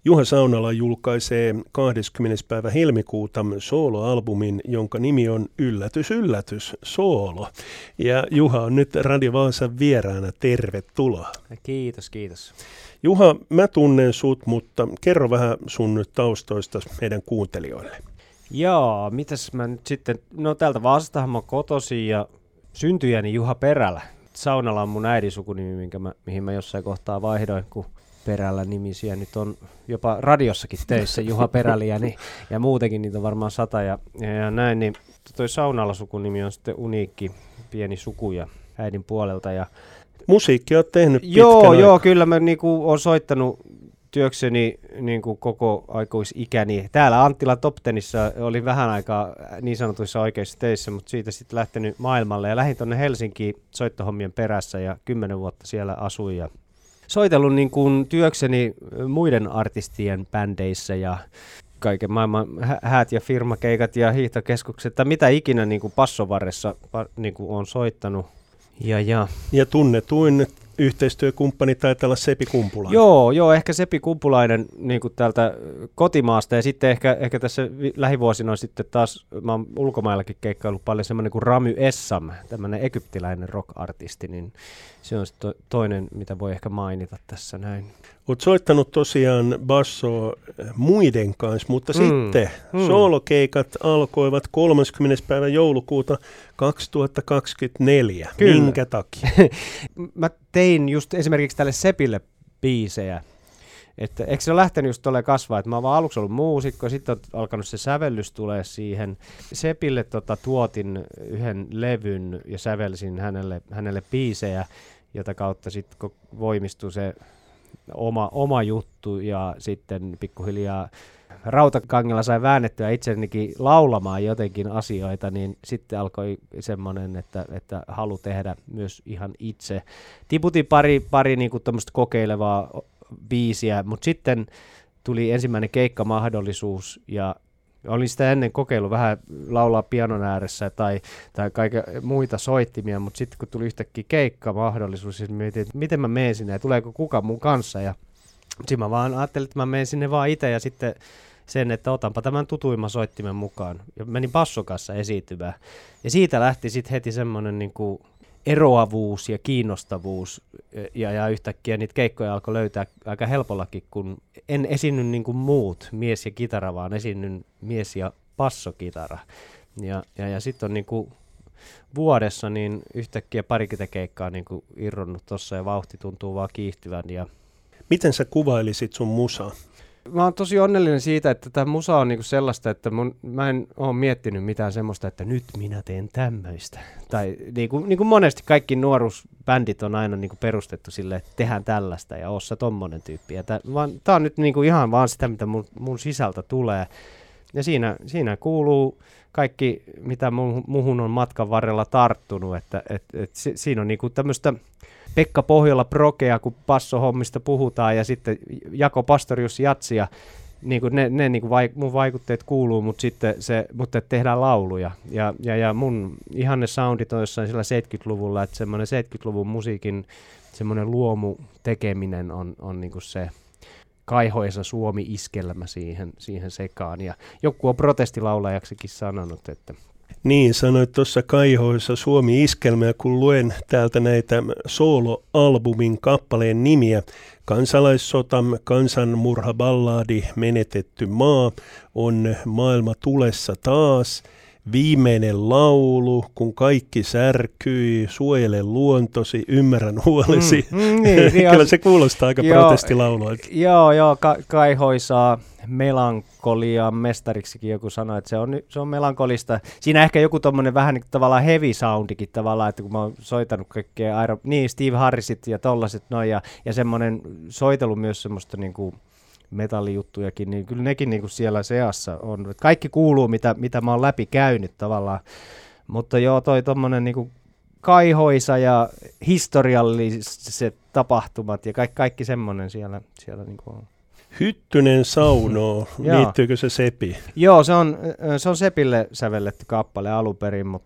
Juha Saunala julkaisee 20. päivä helmikuuta sooloalbumin, jonka nimi on Yllätys, yllätys, soolo. Ja Juha on nyt Radio Vaasan vieraana. Tervetuloa. Kiitos, kiitos. Juha, mä tunnen sut, mutta kerro vähän sun nyt taustoista meidän kuuntelijoille. Joo, mitäs mä nyt sitten, no täältä Vaasastahan mä oon kotoisin ja syntyjäni Juha Perälä. Saunala on mun äidin sukunimi, mihin mä jossain kohtaa vaihdoin, kun Perälä nimisiä nyt on jopa radiossakin töissä, Juha Peräliä, ja muutenkin niitä on varmaan 100 ja näin, niin toi Saunala sukunimi on sitten uniikki, pieni suku ja äidin puolelta. Ja musiikkia oot tehnyt pitkän aikaa. Joo, kyllä mä oon soittanut työkseni koko aikuisikäni. Täällä Anttilan Top Tenissa olin vähän aikaa niin sanotuissa oikeissa töissä, mutta siitä sitten lähtenyt maailmalle ja lähdin tuonne Helsinkiin soittohommien perässä ja 10 vuotta siellä asuin ja soitellut niin kuin työkseni muiden artistien bändeissä ja kaiken maailman häät ja firmakeikat ja hiihtokeskukset tai mitä ikinä niin kuin passovarressa niin kuin olen soittanut. Ja tunnetuin yhteistyökumppani taitaa olla Sepi Kumpulainen. Joo, ehkä Sepi Kumpulainen niin kuin täältä kotimaasta ja sitten ehkä tässä lähivuosina on sitten taas, mä oon ulkomaillakin keikkaillut paljon semmoinen kuin Ramy Essam, tämmöinen egyptiläinen rock-artisti, niin se on sitten toinen, mitä voi ehkä mainita tässä näin. Olet soittanut tosiaan bassoa muiden kanssa, mutta sitten soolokeikat alkoivat 30. päivä joulukuuta 2024. Kyllä. Minkä takia? Mä tein just esimerkiksi tälle Sepille biisejä. Että eikö se ole lähtenyt just tolleen kasvaa, että mä oon vaan aluksi ollut muusikko, sitten on alkanut se sävellys tulee siihen. Sepille tuotin yhden levyn ja sävelsin hänelle biisejä, jota kautta sitten voimistui se oma juttu ja sitten pikkuhiljaa rautakangella sai väännettyä itsenikin laulamaan jotenkin asioita, niin sitten alkoi semmoinen, että halu tehdä myös ihan itse. Tiputin pari niin kuin tämmöistä kokeilevaa biisiä, mutta sitten tuli ensimmäinen keikkamahdollisuus ja olin sitä ennen kokeillut vähän laulaa pianon ääressä tai kaiken muita soittimia, mutta sitten kun tuli yhtäkkiä keikkamahdollisuus, niin mietin, että miten mä menen sinne ja tuleeko kuka mun kanssa. Ja sitten mä vaan ajattelin, että mä menen sinne vaan itse ja sitten sen, että otanpa tämän tutuimman soittimen mukaan. Ja menin basson kanssa esiintymään. Ja siitä lähti sitten heti semmoinen niinku eroavuus ja kiinnostavuus ja yhtäkkiä niitä keikkoja alkoi löytää aika helpollakin, kun en esiinny niin kuin muut, mies ja kitara, vaan esiinnyn mies ja bassokitara. Ja sitten on niin kuin vuodessa niin yhtäkkiä parikymmentä keikkaa niin kuin irronnut tuossa ja vauhti tuntuu vaan kiihtyvän. Miten sä kuvailisit sun musaa? Mä oon tosi onnellinen siitä, että tämä musa on niinku sellaista, että mä en ole miettinyt mitään semmoista, että nyt minä teen tämmöistä. Tai niinku monesti kaikki nuoruusbändit on aina niinku perustettu silleen, että tehdään tällaista ja ossa tommonen tyyppi. Tää on nyt niinku ihan vaan sitä, mitä mun sisältä tulee. Ja siinä kuuluu kaikki, mitä muhun on matkan varrella tarttunut. Että siinä on niinku tämmöistä Pekka Pohjola prokea, kun passohommista puhutaan, ja sitten Jako Pastorius jatsia, niin ne niin mun vaikutteet kuuluu, mutta tehdään lauluja. Ja mun ihanne soundit on jossain sillä 70-luvulla, että semmoinen 70-luvun musiikin semmoinen luomu tekeminen on niin kuin se kaihoisa Suomi-iskelmä siihen sekaan. Ja joku on protestilaulajaksikin sanonut, että niin, sanoit tuossa kaihoissa Suomi-iskelmää, kun luen täältä näitä sooloalbumin kappaleen nimiä. Kansalaissota, kansanmurhaballaadi, menetetty maa, on maailma tulessa taas, viimeinen laulu, kun kaikki särkyi, suojele luontosi, ymmärrän huolesi. Kyllä se kuulostaa aika protestilauluilta. Joo, kaihoisaa melankoliaa mestariksikin joku sanoi, että se on melankolista. Siinä ehkä joku tommonen vähän niin tavallaan heavy soundikin tavallaan, että kun mä oon soitanut kaikkea Steve Harrisit ja tollaset noin ja semmoinen soitelu myös semmoista niinku metallijuttujakin, niin kyllä nekin niinku siellä seassa on. Kaikki kuuluu, mitä mä oon läpi käynyt tavallaan, mutta joo, toi tommonen niinku kaihoisa ja historialliset tapahtumat ja kaikki semmoinen siellä niinku on. Hyttynen saunoo, liittyykö se Sepi? Joo, se on Sepille sävelletty kappale alun perin, mutta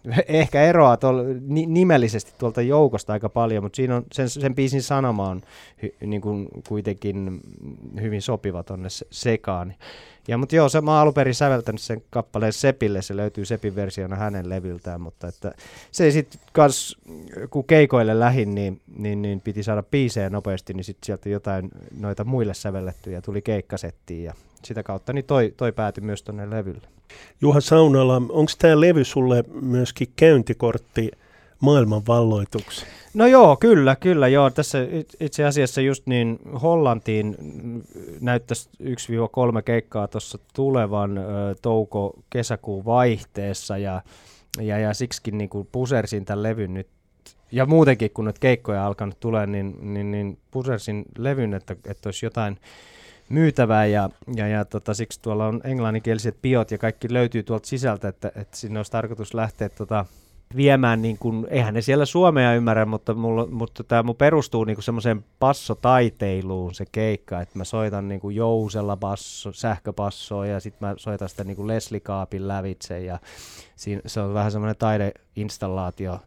ehkä eroaa nimellisesti tuolta joukosta aika paljon, mutta siinä on sen biisin sanoma on niin kuin kuitenkin hyvin sopiva tonne sekaan. Mutta joo, mä oon alun perin säveltänyt sen kappaleen Sepille, se löytyy Sepin versiona hänen levyltään, mutta että se sitten kans, kun keikoille lähin, niin piti saada biisejä nopeasti, niin sitten sieltä jotain noita muille sävellettyjä tuli keikkasettiin ja sitä kautta niin toi päätyi myös tonne levylle. Juha Saunala, onko tämä levy sulle myöskin käyntikortti maailmanvalloituksi? No joo, kyllä joo. Tässä itse asiassa just niin Hollantiin näyttäisi 1-3 keikkaa tuossa tulevan touko-kesäkuun vaihteessa ja siksikin niin kuin pusersin tämän levyn nyt. Ja muutenkin, kun nyt keikkoja on alkanut tulee, niin pusersin levyn, että olisi jotain myytävää ja siksi tuolla on englanninkieliset biot ja kaikki löytyy tuolta sisältä, että sinne olisi tarkoitus lähteä viemään, niin kuin, eihän ne siellä suomea ymmärrä, mutta tämä mun perustuu niin kuin semmoiseen passotaiteiluun se keikka, että mä soitan niin kuin jousella sähköpassoa ja sitten mä soitan sitä niin kuin Leslie-kaapin lävitse ja se on vähän semmoinen taideinstallaatio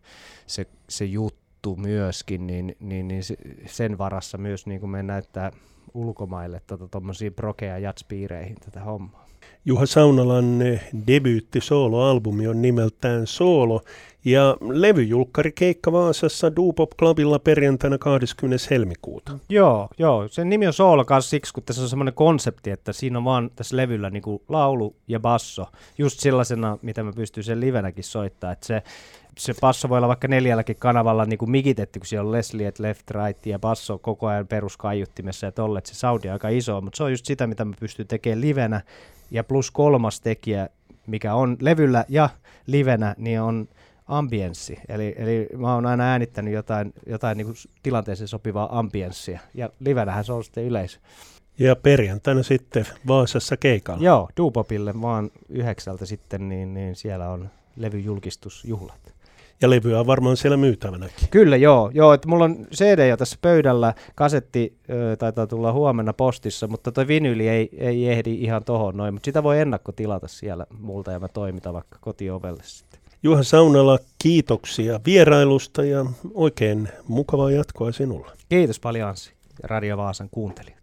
se juttu myöskin, niin sen varassa myös niin kuin me näyttää ulkomaille tuommoisiin proke- ja jatspiireihin tätä hommaa. Juha Saunalan debyytti sooloalbumi on nimeltään Soolo ja levyjulkkarikeikka Vaasassa Dupop Clubilla perjantaina 20. helmikuuta. Joo, sen nimi on Soolo kanssa siksi, kun tässä on semmoinen konsepti, että siinä on vaan tässä levyllä niinku laulu ja basso, just sellaisena, mitä mä pystyn sen livenäkin soittaa, että se basso voi olla vaikka 4 kanavalla niin kuin mikitetty, kun siellä on Leslie, left, right ja basso koko ajan peruskaiuttimessa ja tolle, että se soundi on aika iso, mutta se on just sitä, mitä mä pystyn tekemään livenä. Ja plus 3. tekijä, mikä on levyllä ja livenä, niin on ambienssi. Eli mä oon aina äänittänyt jotain niin kuin tilanteeseen sopivaa ambienssia. Ja livenähän se on sitten yleisö. Ja perjantaina sitten Vaasassa keikalla. Joo, Dupopille vaan 9 sitten, niin siellä on levyjulkistusjuhlat. Ja levyä on varmaan siellä myytävänäkin. Kyllä, joo, että mulla on CD jo tässä pöydällä, kasetti taitaa tulla huomenna postissa, mutta toi vinyyli ei ehdi ihan tohon noin, mutta sitä voi ennakkotilata siellä multa ja mä toimitan vaikka kotiovelle sitten. Juha Saunala, kiitoksia vierailusta ja oikein mukavaa jatkoa sinulle. Kiitos paljon Anssi ja Radio Vaasan kuuntelija.